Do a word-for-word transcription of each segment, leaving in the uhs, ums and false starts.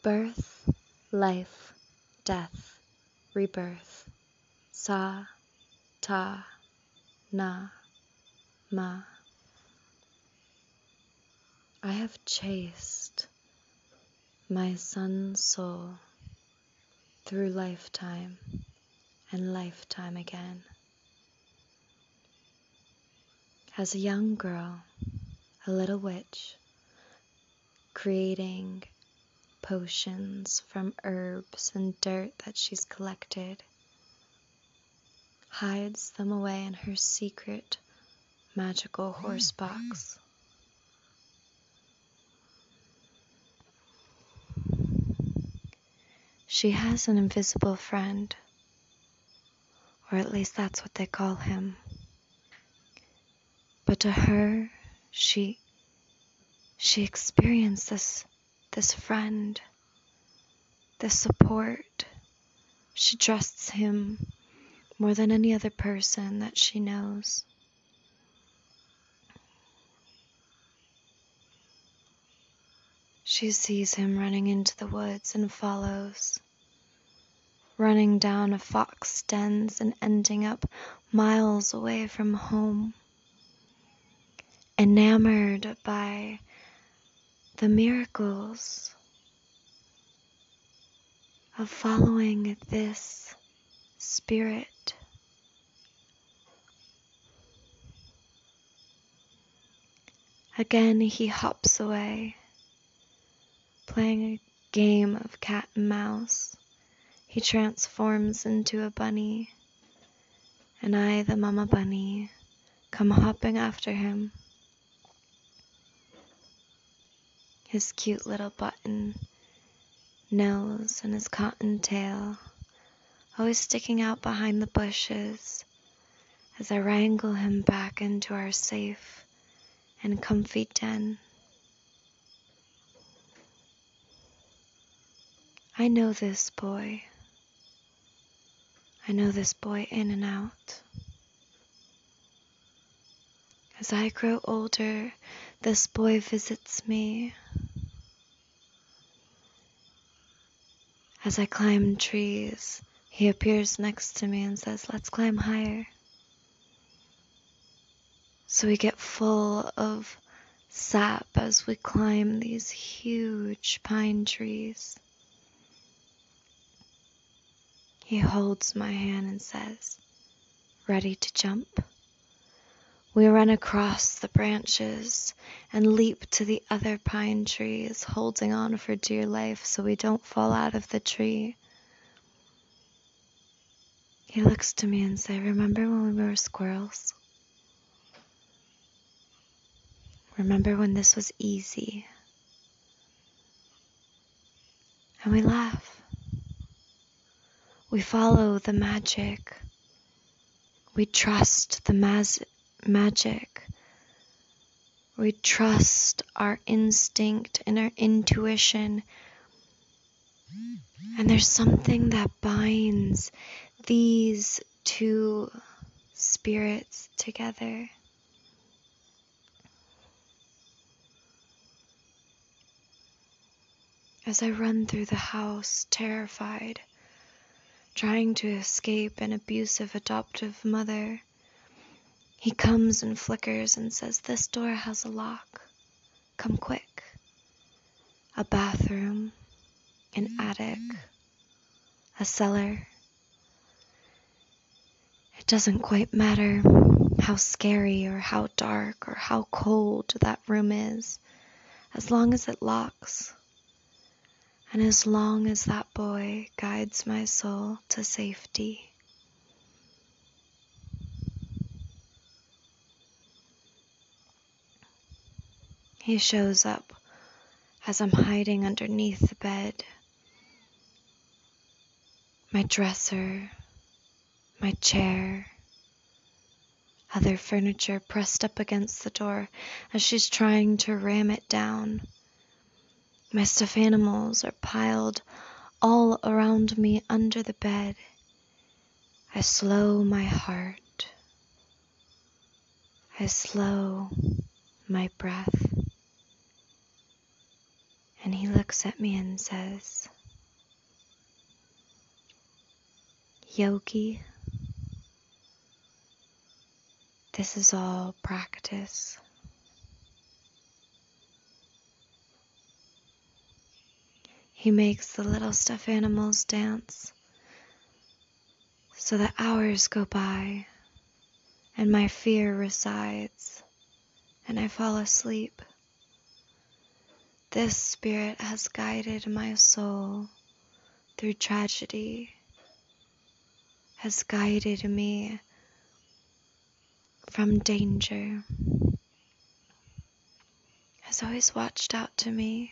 Birth, life, death, rebirth. Sa, ta, na, ma. I have chased my sun's soul through lifetime and lifetime again. As a young girl, a little witch, creating potions from herbs and dirt that she's collected, hides them away in her secret magical horse box. She has an invisible friend, or at least that's what they call him. But to her, she she experienced this this friend, this support. She trusts him more than any other person that she knows. She sees him running into the woods and follows, running down a fox dens and ending up miles away from home, enamored by the miracles of following this spirit. Again he hops away, playing a game of cat and mouse. He transforms into a bunny, and I, the mama bunny, come hopping after him. His cute little button nose and his cotton tail always sticking out behind the bushes as I wrangle him back into our safe and comfy den. I know this boy. I know this boy in and out. As I grow older, this boy visits me. As I climb trees, he appears next to me and says, "Let's climb higher." So we get full of sap as we climb these huge pine trees. He holds my hand and says, "Ready to jump?" We run across the branches and leap to the other pine trees, holding on for dear life so we don't fall out of the tree. He looks to me and says, "Remember when we were squirrels? Remember when this was easy?" And we laugh. We follow the magic. We trust the mas- magic. We trust our instinct and our intuition. And there's something that binds these two spirits together. As I run through the house, terrified, trying to escape an abusive adoptive mother, he comes and flickers and says, "This door has a lock. Come quick." A bathroom, an attic, a cellar. It doesn't quite matter how scary or how dark or how cold that room is, as long as it locks. And as long as that boy guides my soul to safety. He shows up as I'm hiding underneath the bed. My dresser, my chair, other furniture pressed up against the door as she's trying to ram it down. My stuffed animals are piled all around me under the bed. I slow my heart. I slow my breath. And he looks at me and says, Yogi, this is all practice. He makes the little stuffed animals dance so that hours go by and my fear resides and I fall asleep. This spirit has guided my soul through tragedy, has guided me from danger, has always watched out to me.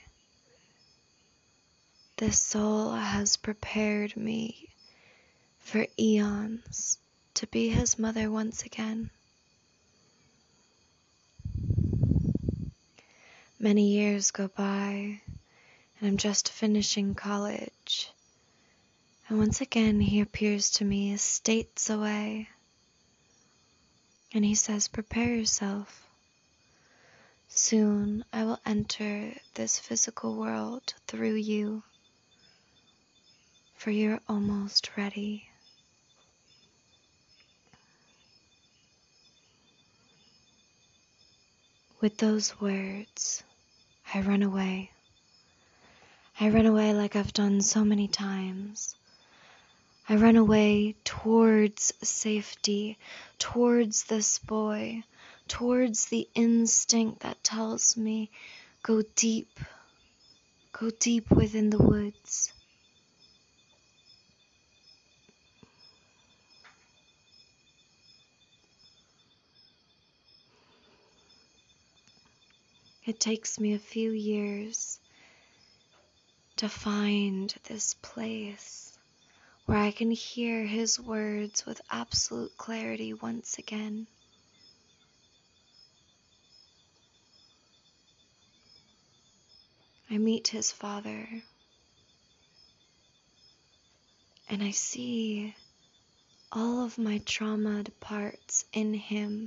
This soul has prepared me for eons to be his mother once again. Many years go by, and I'm just finishing college, and once again he appears to me states away, and he says, prepare yourself. Soon I will enter this physical world through you, for you're almost ready. With those words, I run away. I run away like I've done so many times. I run away towards safety, towards this boy, towards the instinct that tells me, go deep, go deep within the woods. It takes me a few years to find this place where I can hear his words with absolute clarity once again. I meet his father, and I see all of my traumatized parts in him.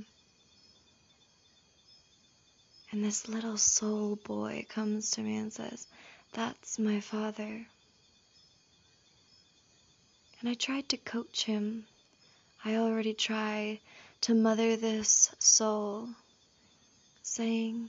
And this little soul boy comes to me and says, that's my father. And I tried to coach him. I already tried to mother this soul, saying,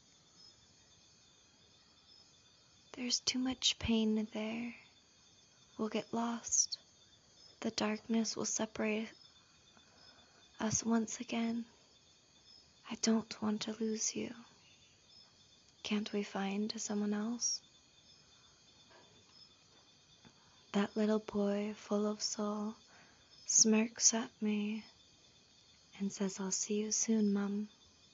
there's too much pain there. We'll get lost. The darkness will separate us once again. I don't want to lose you. Can't we find someone else? That little boy, full of soul, smirks at me and says, I'll see you soon, Mum.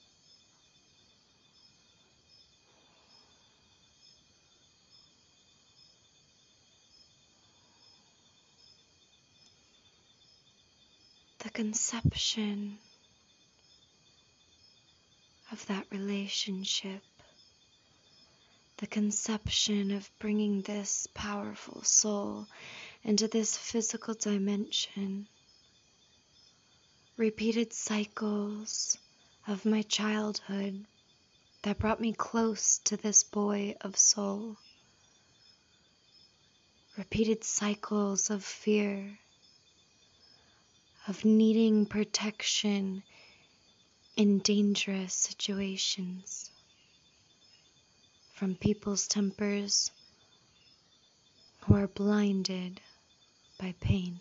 The conception of that relationship, the conception of bringing this powerful soul into this physical dimension, repeated cycles of my childhood that brought me close to this boy of soul, repeated cycles of fear, of needing protection in dangerous situations, from people's tempers who are blinded by pain.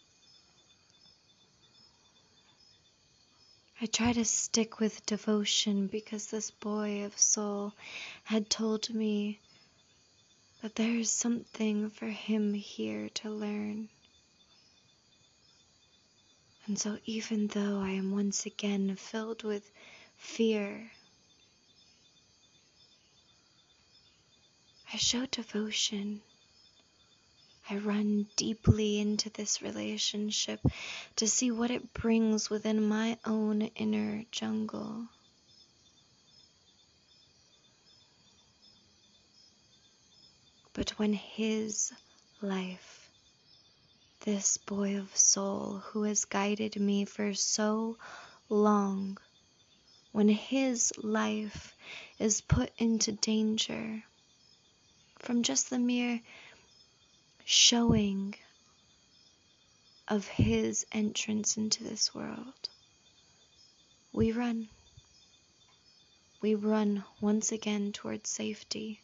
I try to stick with devotion because this boy of soul had told me that there is something for him here to learn. And so even though I am once again filled with fear, I show devotion. I run deeply into this relationship to see what it brings within my own inner jungle. But when his life, this boy of soul who has guided me for so long, when his life is put into danger, from just the mere showing of his entrance into this world. We run. We run once again towards safety.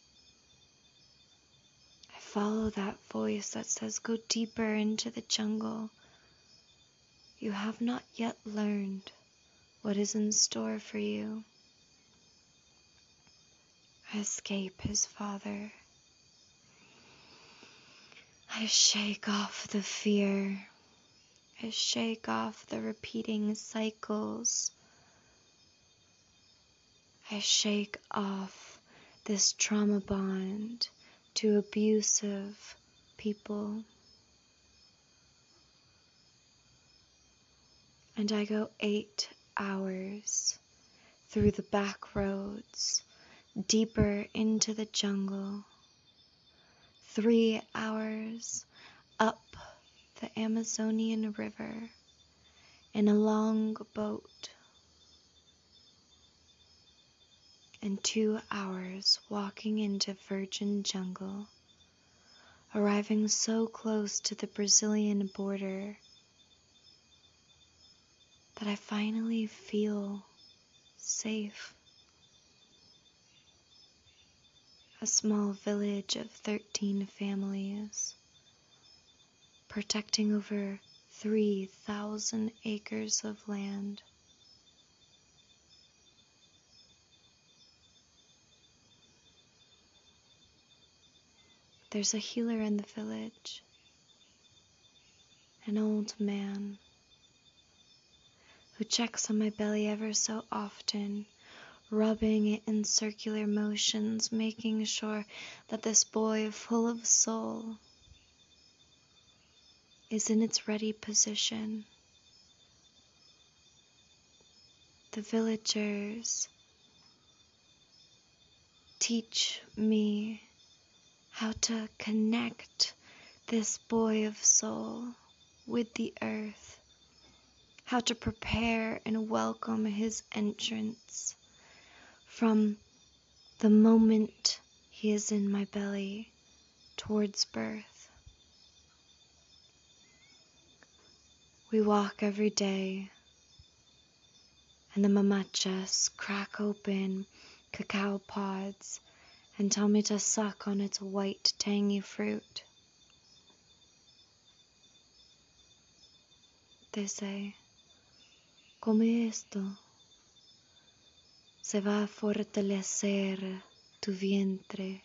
I follow that voice that says, go deeper into the jungle. You have not yet learned what is in store for you. I escape his father. I shake off the fear. I shake off the repeating cycles. I shake off this trauma bond to abusive people. And I go eight hours through the back roads, deeper into the jungle. Three hours up the Amazonian River in a long boat. And two hours walking into virgin jungle, arriving so close to the Brazilian border that I finally feel safe. A small village of thirteen families, protecting over three thousand acres of land. There's a healer in the village, an old man, who checks on my belly ever so often, rubbing it in circular motions, making sure that this boy full of soul is in its ready position. The villagers teach me how to connect this boy of soul with the earth, how to prepare and welcome his entrance from the moment he is in my belly towards birth. We walk every day, and the mamachas crack open cacao pods and tell me to suck on its white, tangy fruit. They say, come esto, se va a fortalecer tu vientre,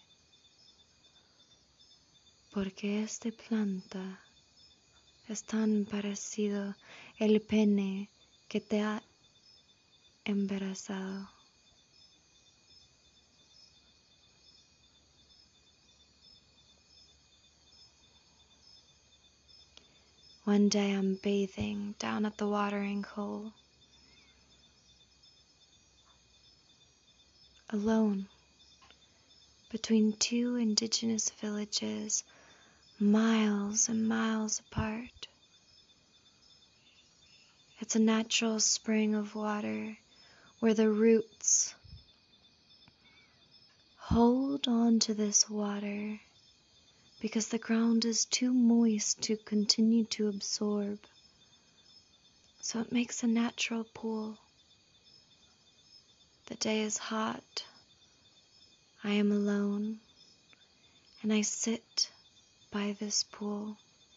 porque esta planta es tan parecido el pene que te ha embarazado. One day I'm bathing down at the watering hole, alone, between two indigenous villages, miles and miles apart. It's a natural spring of water where the roots hold on to this water because the ground is too moist to continue to absorb. So it makes a natural pool. The day is hot. I am alone, and I sit by this pool.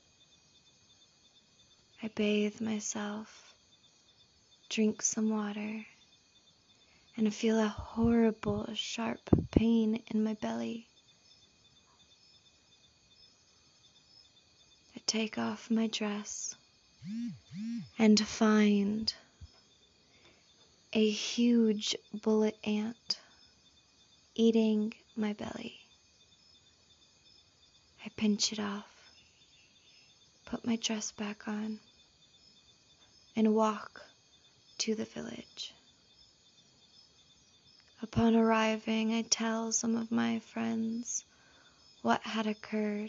I bathe myself, drink some water, and I feel a horrible, sharp pain in my belly. I take off my dress and find a huge bullet ant eating my belly. I pinch it off, put my dress back on, and walk to the village. Upon arriving, I tell some of my friends what had occurred,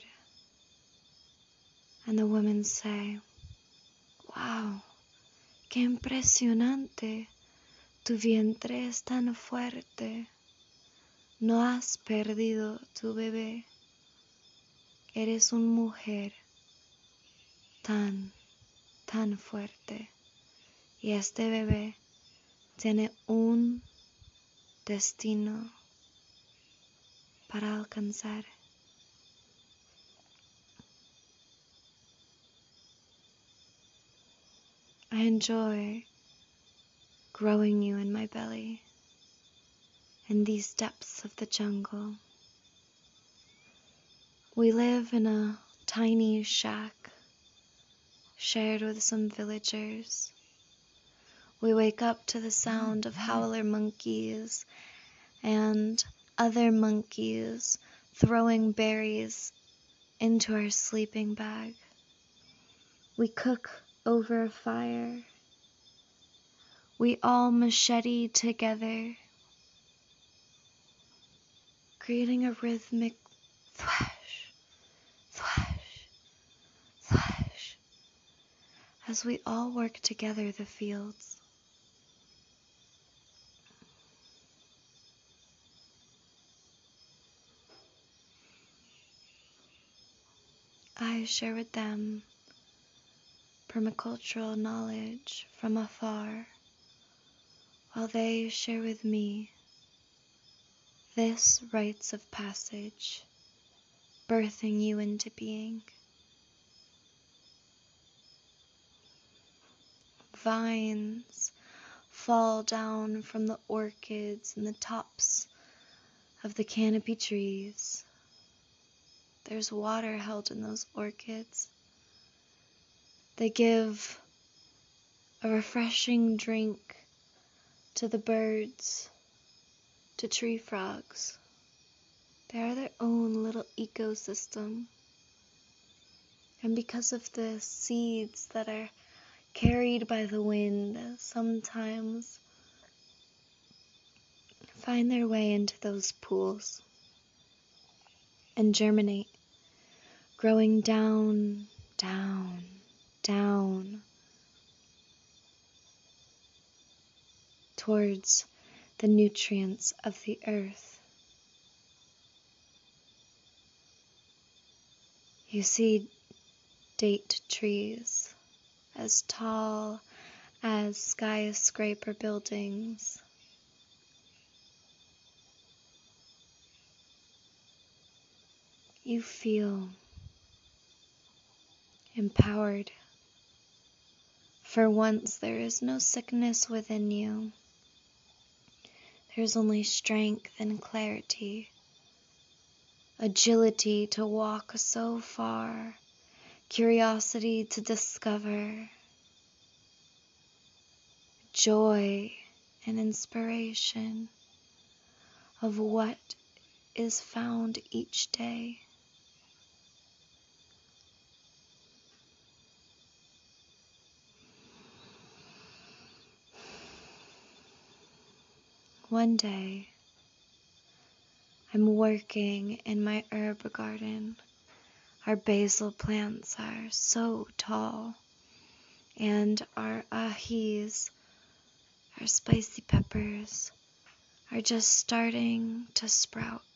and the women say, "Wow, qué impresionante, tu vientre es tan fuerte, no has perdido tu bebé." Eres una mujer tan, tan fuerte. Y este bebé tiene un destino para alcanzar. I enjoy growing you in my belly, in these depths of the jungle. We live in a tiny shack, shared with some villagers. We wake up to the sound of howler monkeys and other monkeys throwing berries into our sleeping bag. We cook over a fire. We all machete together, creating a rhythmic thwash, thwash, thwash, as we all work together the fields. I share with them permacultural knowledge from afar, while they share with me this rites of passage, birthing you into being. Vines fall down from the orchids and the tops of the canopy trees. There's water held in those orchids. They give a refreshing drink to the birds, to tree frogs. They are their own little ecosystem. And because of the seeds that are carried by the wind, sometimes find their way into those pools and germinate, growing down, down, down towards the nutrients of the earth. You see date trees as tall as skyscraper buildings. You feel empowered. For once, there is no sickness within you. There's only strength and clarity, agility to walk so far, curiosity to discover, joy and inspiration of what is found each day. One day, I'm working in my herb garden. Our basil plants are so tall, and our ahis, our spicy peppers, are just starting to sprout.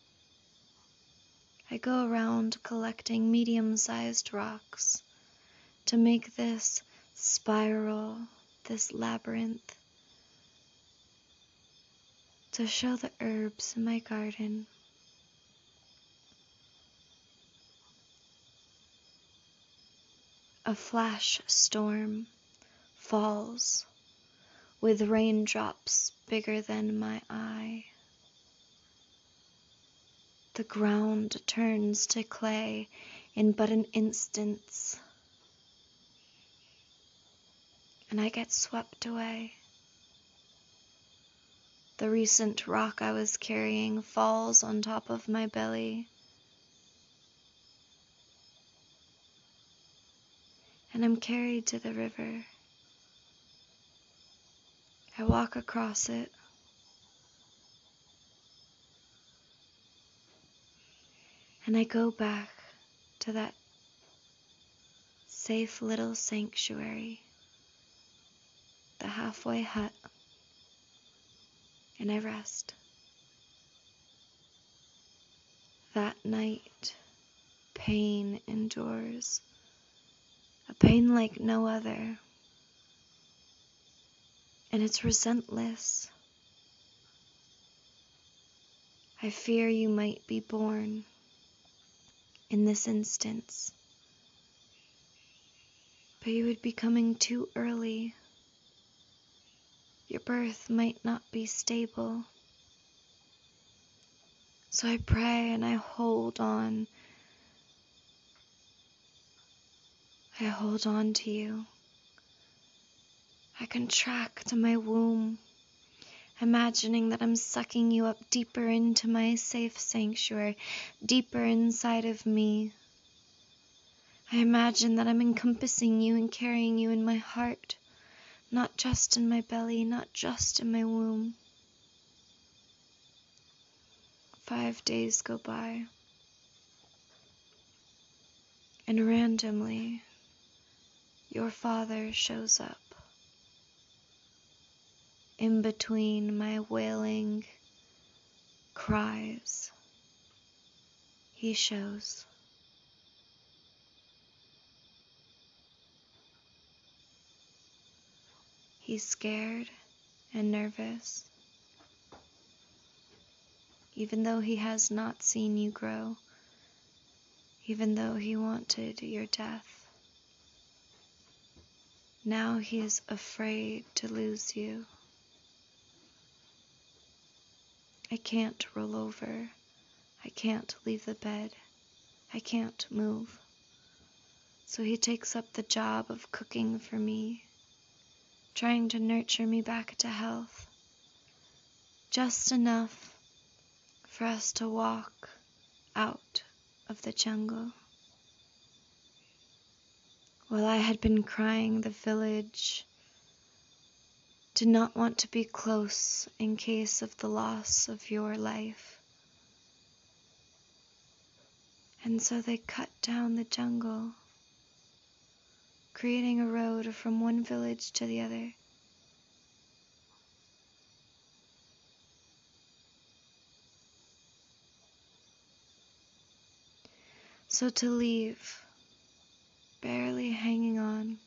I go around collecting medium-sized rocks to make this spiral, this labyrinth, to show the herbs in my garden. A flash storm falls with raindrops bigger than my eye. The ground turns to clay in but an instant, and I get swept away. The recent rock I was carrying falls on top of my belly, and I'm carried to the river. I walk across it, and I go back to that safe little sanctuary, the halfway hut, and I rest. That night, pain endures, a pain like no other, and it's relentless. I fear you might be born in this instance, but you would be coming too early. Your birth might not be stable. So I pray and I hold on. I hold on to you. I contract my womb, imagining that I'm sucking you up deeper into my safe sanctuary, deeper inside of me. I imagine that I'm encompassing you and carrying you in my heart, not just in my belly, not just in my womb. Five days go by, and randomly, your father shows up. In between my wailing cries, he shows. He's scared and nervous, even though he has not seen you grow, even though he wanted your death. Now he is afraid to lose you. I can't roll over. I can't leave the bed. I can't move. So he takes up the job of cooking for me, trying to nurture me back to health, just enough for us to walk out of the jungle. While I had been crying, the village did not want to be close in case of the loss of your life. And so they cut down the jungle, creating a road from one village to the other. So to leave, barely hanging on,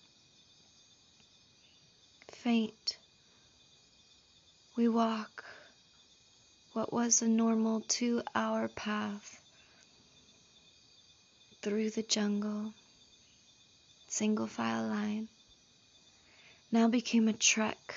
faint, we walk what was a normal two-hour path through the jungle, single file line, now became a trek.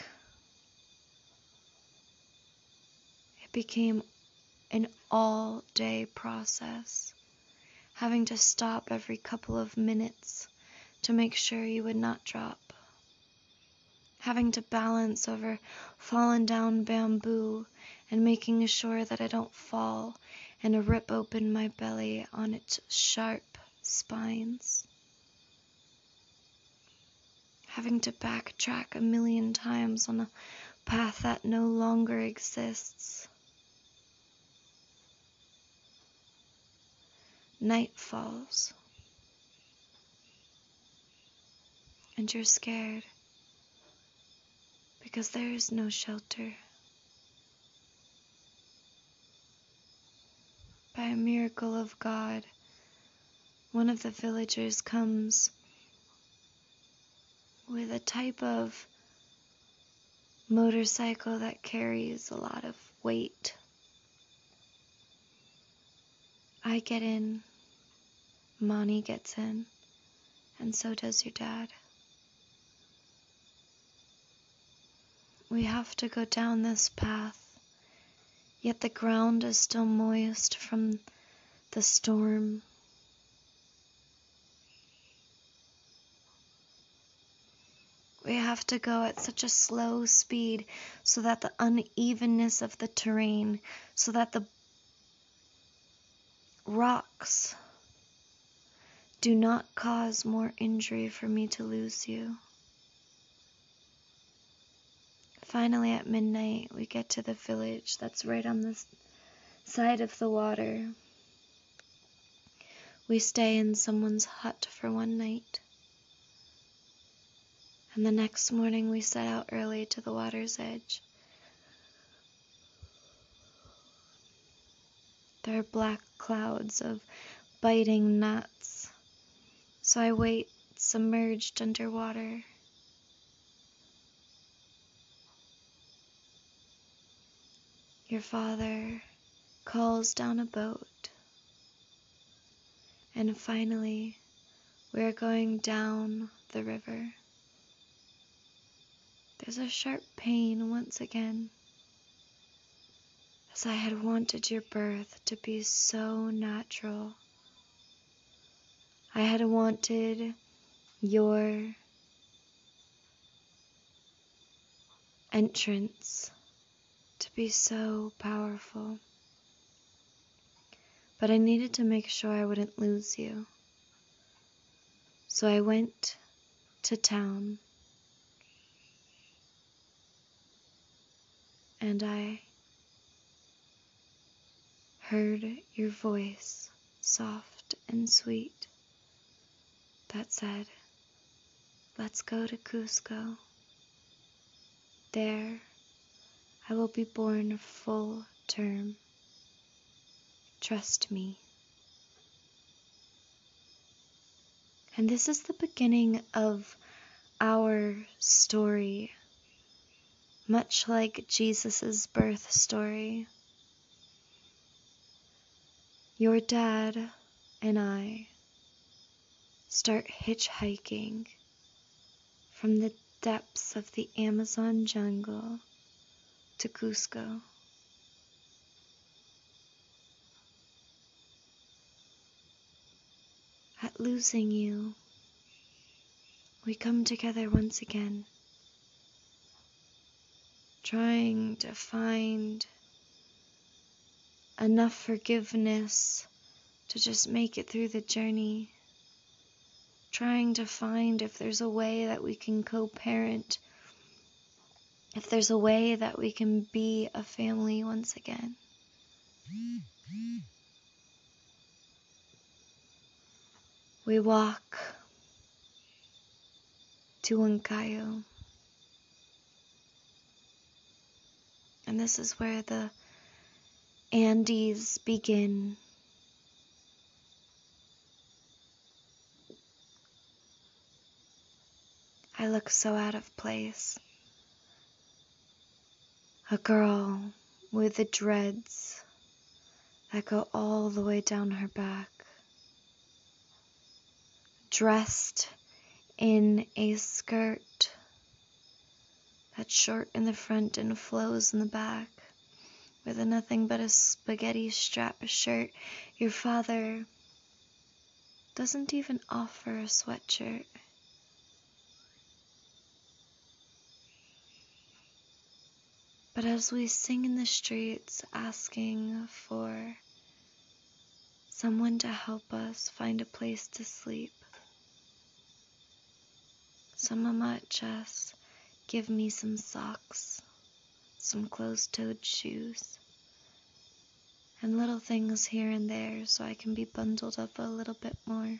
It became an all-day process, having to stop every couple of minutes to make sure you would not drop, having to balance over fallen down bamboo and making sure that I don't fall and rip open my belly on its sharp spines, having to backtrack a million times on a path that no longer exists. Night falls, and you're scared because there is no shelter. By a miracle of God, one of the villagers comes with a type of motorcycle that carries a lot of weight. I get in, Mani gets in, and so does your dad. We have to go down this path, yet the ground is still moist from the storm. We have to go at such a slow speed so that the unevenness of the terrain, so that the rocks do not cause more injury for me to lose you. Finally, at midnight, we get to the village that's right on the side of the water. We stay in someone's hut for one night. And the next morning we set out early to the water's edge. There are black clouds of biting gnats, so I wait submerged underwater. Your father calls down a boat, and finally we are going down the river. There's a sharp pain once again, as I had wanted your birth to be so natural. I had wanted your entrance to be so powerful, but I needed to make sure I wouldn't lose you. So I went to town, and I heard your voice, soft and sweet, that said, "Let's go to Cusco. There I will be born full term. Trust me." And this is the beginning of our story, much like Jesus' birth story. Your dad and I start hitchhiking from the depths of the Amazon jungle to Cusco. At losing you, we come together once again, trying to find enough forgiveness to just make it through the journey, trying to find if there's a way that we can co-parent, if there's a way that we can be a family once again. We walk to Huancayo, and this is where the Andes begin. I look so out of place. A girl with the dreads that go all the way down her back, dressed in a skirt that's short in the front and flows in the back, with a nothing but a spaghetti strap shirt. Your father doesn't even offer a sweatshirt. But as we sing in the streets asking for someone to help us find a place to sleep, some mama just give me some socks, some closed-toed shoes, and little things here and there so I can be bundled up a little bit more.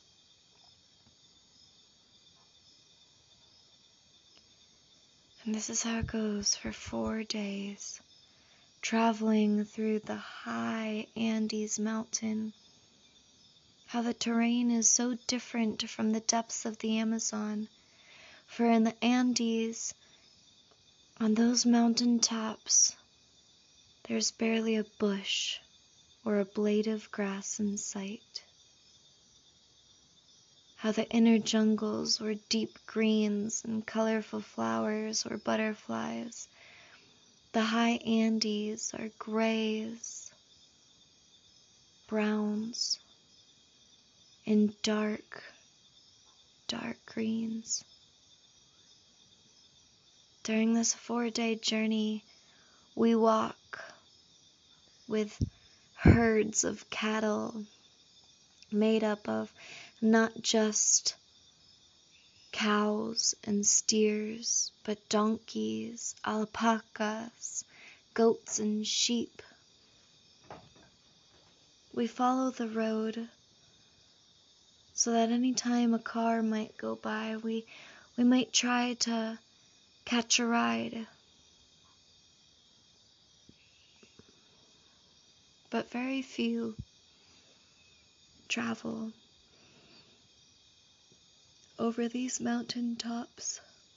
And this is how it goes for four days, traveling through the high Andes mountain. How the terrain is so different from the depths of the Amazon. For in the Andes, on those mountain tops, there's barely a bush or a blade of grass in sight. How the inner jungles were deep greens and colorful flowers or butterflies. The high Andes are grays, browns, and dark, dark greens. During this four-day journey, we walk with herds of cattle made up of not just cows and steers, but donkeys, alpacas, goats, and sheep. We follow the road so that any time a car might go by, we, we might try to catch a ride. But very few travel over these mountain tops.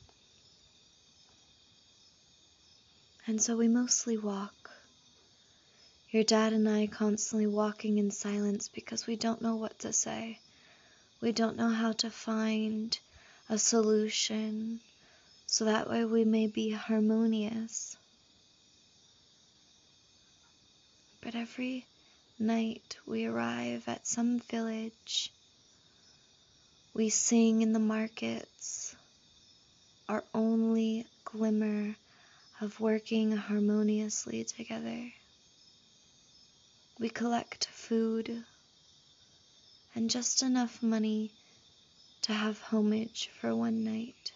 And so we mostly walk. Your dad and I constantly walking in silence because we don't know what to say. We don't know how to find a solution so that way we may be harmonious. But every night we arrive at some village. We sing in the markets, our only glimmer of working harmoniously together. We collect food and just enough money to have homage for one night.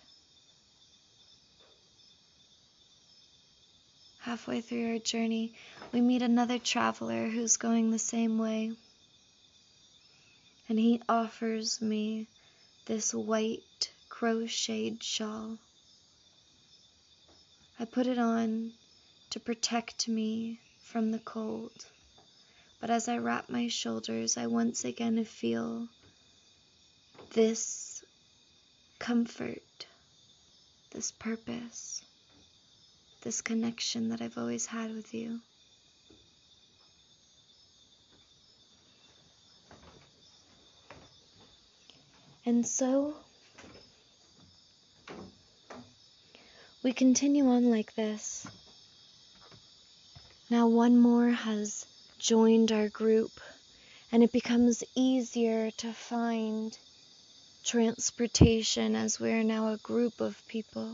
Halfway through our journey, we meet another traveler who's going the same way. And he offers me this white crocheted shawl. I put it on to protect me from the cold. But as I wrap my shoulders, I once again feel this comfort, this purpose, this connection that I've always had with you. And so we continue on like this. Now one more has joined our group, and it becomes easier to find transportation as we are now a group of people.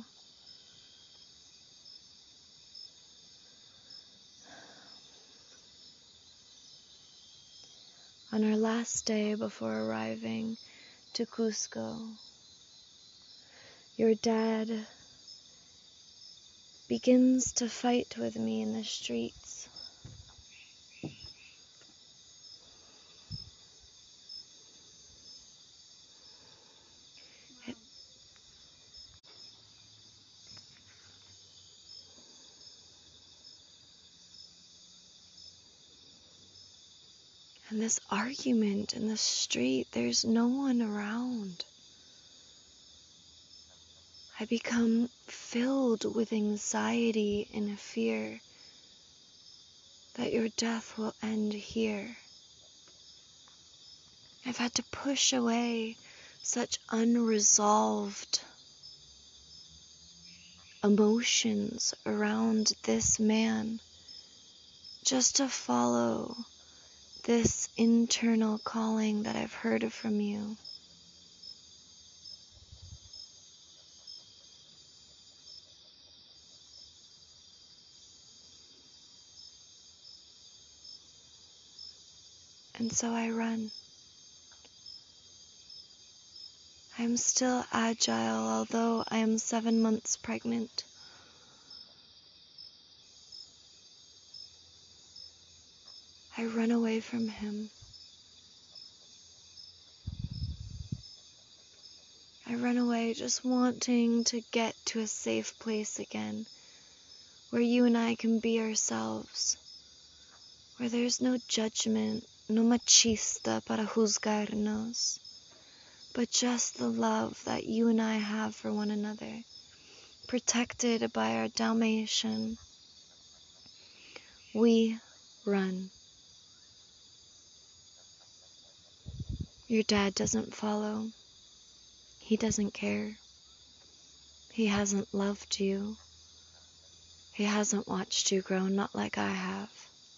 On our last day before arriving to Cusco, your dad begins to fight with me in the streets. It, and this argument in the street, there's no one around. I become filled with anxiety and fear that your death will end here. I've had to push away such unresolved emotions around this man just to follow this internal calling that I've heard from you. And so I run. I am still agile, although I am seven months pregnant. I run away from him. I run away just wanting to get to a safe place again, where you and I can be ourselves, where there's no judgment, no machista para juzgarnos, but just the love that you and I have for one another, protected by our Dalmatian. We run. Your dad doesn't follow. He doesn't care. He hasn't loved you. He hasn't watched you grow, not like I have.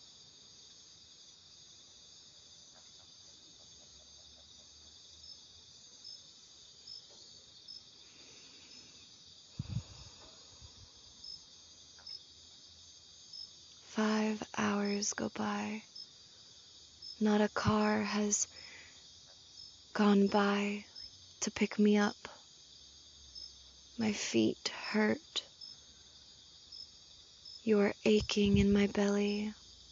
Five hours go by. Not a car has gone by to pick me up. My feet hurt. You are aching in my belly.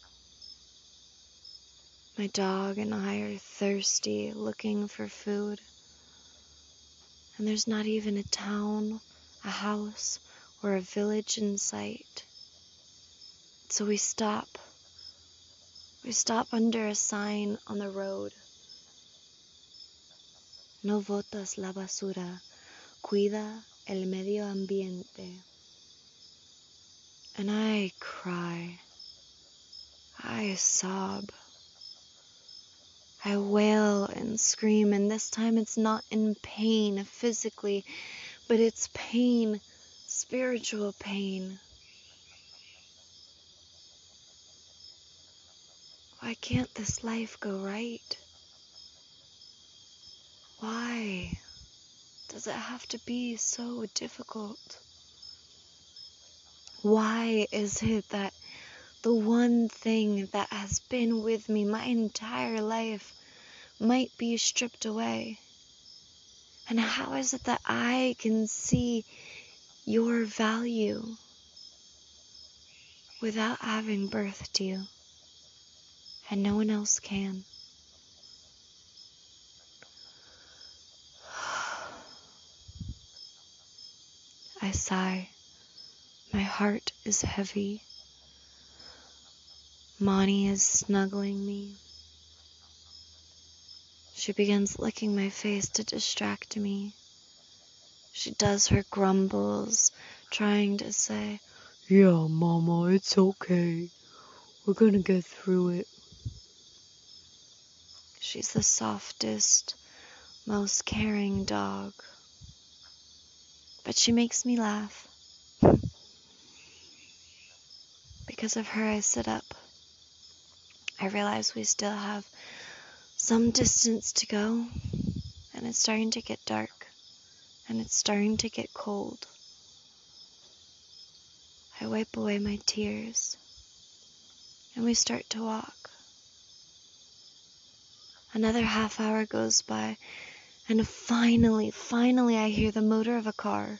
My dog and I are thirsty, looking for food. And there's not even a town, a house, or a village in sight. So we stop. We stop under a sign on the road. No botas la basura. Cuida el medio ambiente. And I cry. I sob. I wail and scream, and this time it's not in pain physically, but it's pain, spiritual pain. Why can't this life go right? Why does it have to be so difficult? Why is it that the one thing that has been with me my entire life might be stripped away? And how is it that I can see your value without having birthed you, and no one else can? I sigh. My heart is heavy. Moni is snuggling me. She begins licking my face to distract me. She does her grumbles, trying to say, "Yeah, Mama, it's okay. We're gonna get through it." She's the softest, most caring dog. But she makes me laugh. Because of her, I sit up. I realize we still have some distance to go, and it's starting to get dark, and it's starting to get cold. I wipe away my tears, and we start to walk. Another half hour goes by, and finally, finally I hear the motor of a car.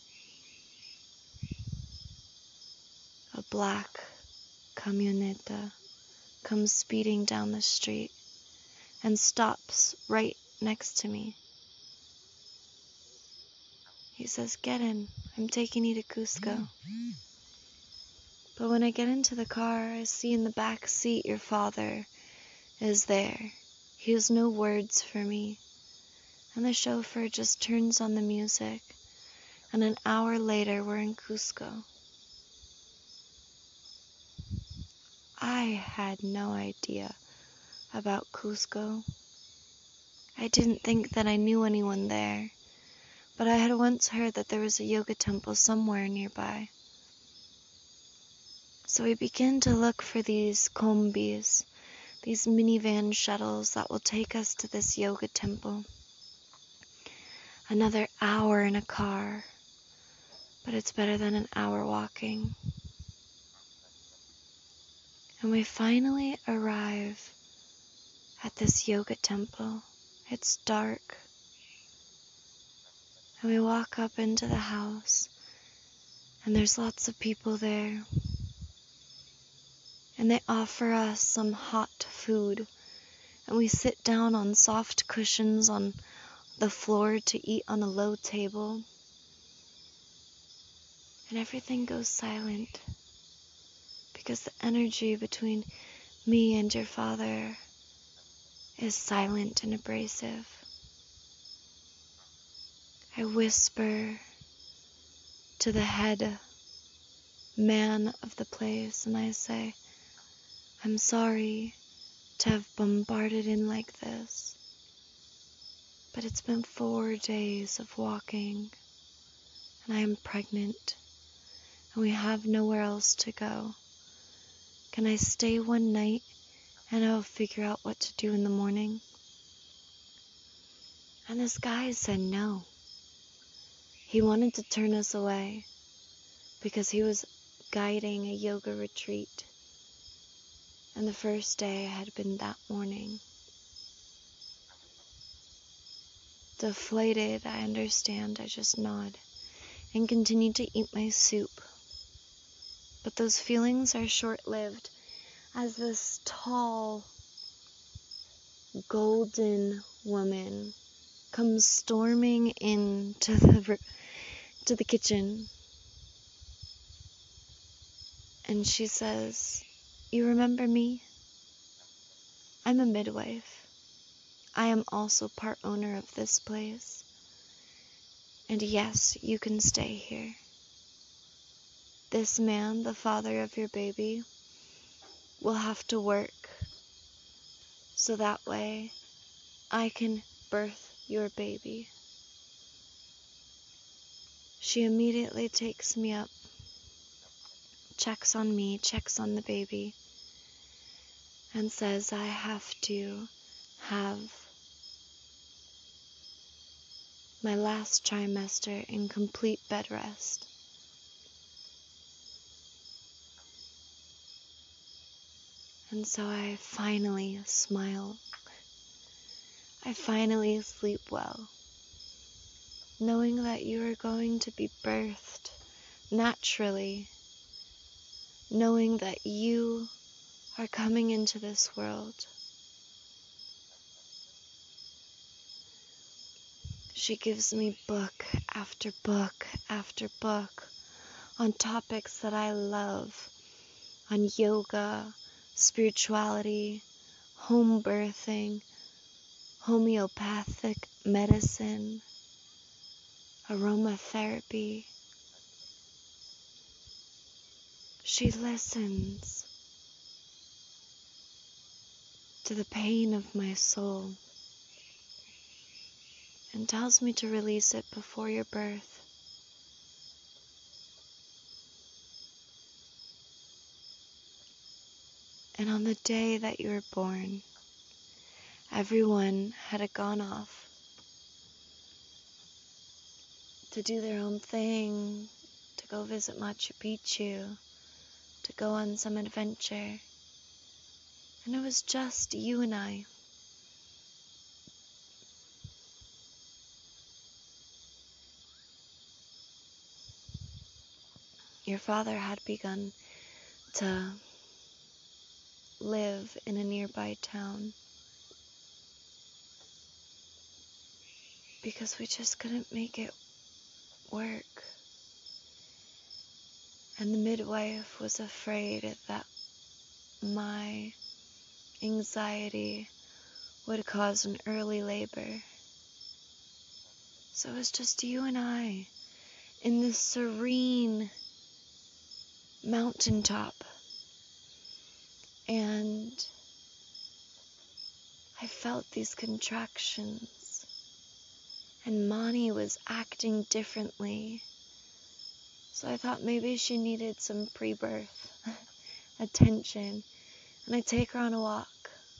A black camioneta comes speeding down the street and stops right next to me. He says, "Get in, I'm taking you to Cusco." But when I get into the car, I see in the back seat your father is there. He has no words for me. And the chauffeur just turns on the music. And an hour later, we're in Cusco. I had no idea about Cusco. I didn't think that I knew anyone there. But I had once heard that there was a yoga temple somewhere nearby. So we begin to look for these combis, these minivan shuttles that will take us to this yoga temple. Another hour in a car, but it's better than an hour walking. And we finally arrive at this yoga temple. It's dark. And we walk up into the house, and there's lots of people there. And they offer us some hot food. And we sit down on soft cushions on the floor to eat on a low table. And everything goes silent. Because the energy between me and your father is silent and abrasive. I whisper to the head man of the place and I say, "I'm sorry to have bombarded in like this, but it's been four days of walking and I am pregnant and we have nowhere else to go. Can I stay one night and I'll figure out what to do in the morning?" And this guy said no. He wanted to turn us away because he was guiding a yoga retreat. And the first day had been that morning. Deflated, I understand, I just nod and continue to eat my soup. But those feelings are short-lived as this tall, golden woman comes storming into the to the kitchen. And she says, "You remember me? I'm a midwife. I am also part owner of this place. And yes, you can stay here. This man, the father of your baby, will have to work so that way I can birth your baby. She immediately takes me up, checks on me, checks on the baby, and says I have to have my last trimester in complete bed rest. And so I finally smile. I finally sleep well, knowing that you are going to be birthed naturally, knowing that you are coming into this world. She gives me book after book after book on topics that I love, on yoga, spirituality, home birthing, homeopathic medicine, aromatherapy. She listens to the pain of my soul and tells me to release it before your birth. And on the day that you were born, everyone had gone off to do their own thing, to go visit Machu Picchu, to go on some adventure. And it was just you and I. Your father had begun to live in a nearby town because we just couldn't make it work. And the midwife was afraid that my anxiety would cause an early labor. So it was just you and I in this serene mountaintop. And I felt these contractions. And Mani was acting differently. So I thought maybe she needed some pre-birth attention. And I take her on a walk.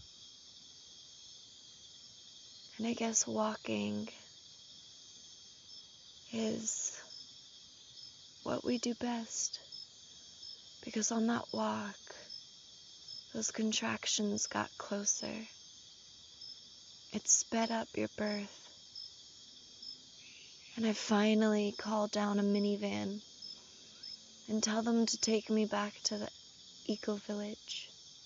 And I guess walking is what we do best. Because on that walk, those contractions got closer. It sped up your birth. And I finally call down a minivan and tell them to take me back to the eco village.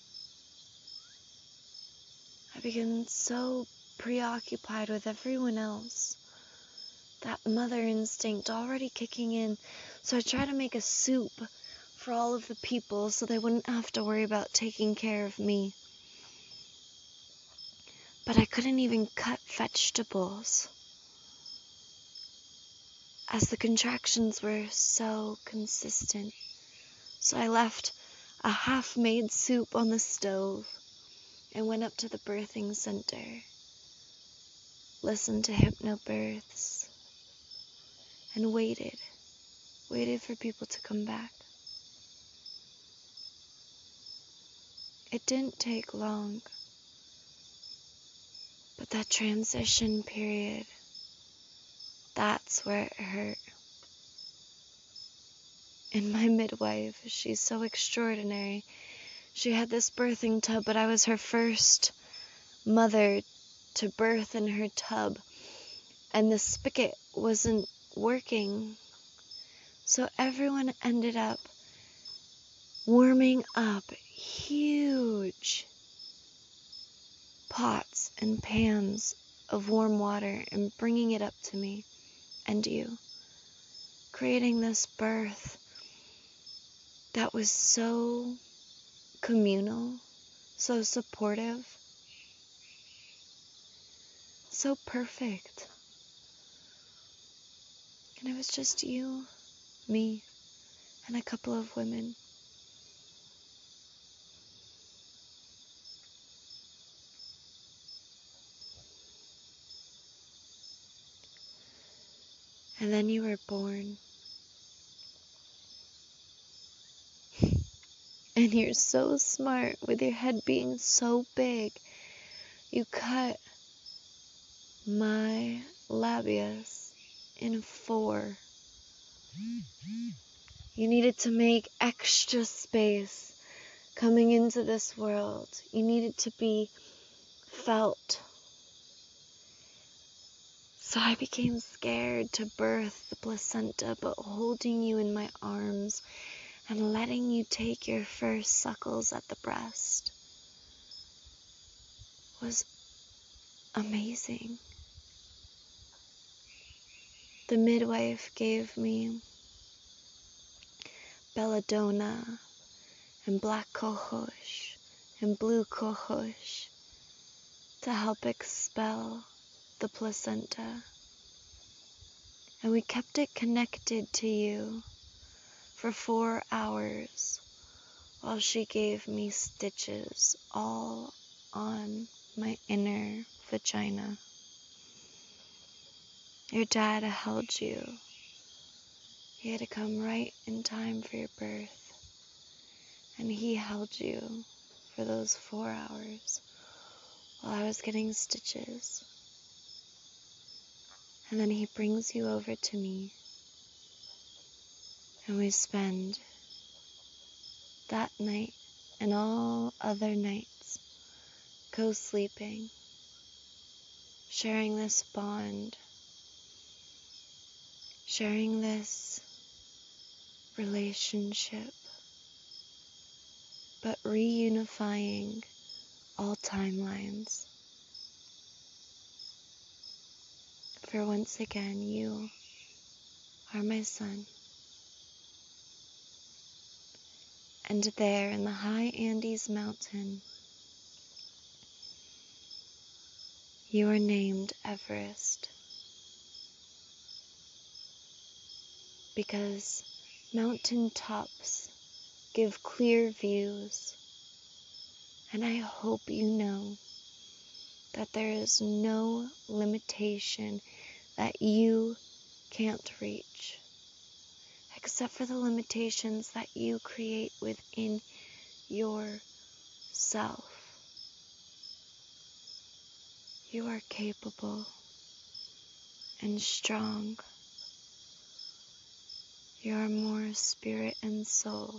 I begin so preoccupied with everyone else, that mother instinct already kicking in, so I try to make a soup for all of the people so they wouldn't have to worry about taking care of me. But I couldn't even cut vegetables, as the contractions were so consistent. So I left a half-made soup on the stove and went up to the birthing center, listened to hypnobirths, and waited, waited for people to come back. It didn't take long, but that transition period, that's where it hurt. And my midwife, she's so extraordinary. She had this birthing tub, but I was her first mother to birth in her tub. And the spigot wasn't working. So everyone ended up warming up huge pots and pans of warm water and bringing it up to me and you, creating this birth that was so communal, so supportive. so perfect. And it was just you, me, and a couple of women. And then you were born. And you're so smart with your head being so big. You cut my labias in four. You needed to make extra space coming into this world. You needed to be felt. So I became scared to birth the placenta, but holding you in my arms and letting you take your first suckles at the breast was amazing. The midwife gave me belladonna and black cohosh and blue cohosh to help expel the placenta. And we kept it connected to you for four hours while she gave me stitches all on my inner vagina. Your dad held you. He had to come right in time for your birth. And he held you for those four hours while I was getting stitches. And then he brings you over to me. And we spend that night and all other nights co-sleeping, sharing this bond, sharing this relationship, but reunifying all timelines. For once again, you are my son. And there in the high Andes mountain, you are named Everest. Because mountain tops give clear views. And I hope you know that there is no limitation that you can't reach, except for the limitations that you create within yourself. You are capable and strong. You are more spirit and soul.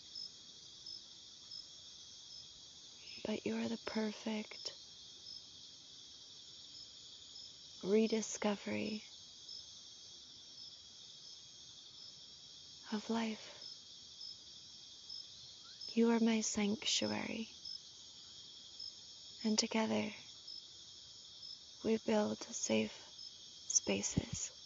But you are the perfect rediscovery of life. You are my sanctuary. And together we build safe spaces.